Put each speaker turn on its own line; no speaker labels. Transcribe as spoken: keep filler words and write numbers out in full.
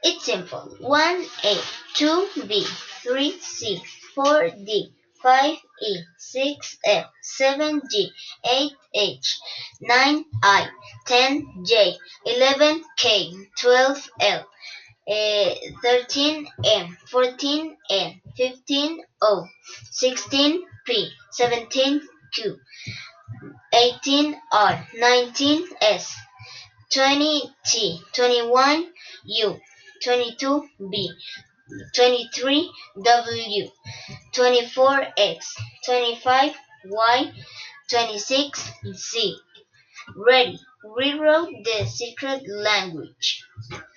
It's simple. one A, two B, three C, four D, five E, six F, seven G, eight H, nine I, ten J, eleven K, twelve L, eh, thirteen M, fourteen N, fifteen O, sixteen P, seventeen Q, eighteen R, nineteen S, twenty T, twenty-one U, twenty-two B, twenty-three W, twenty-four X, twenty-five Y, twenty-six Z. Ready. Rewrote the secret language.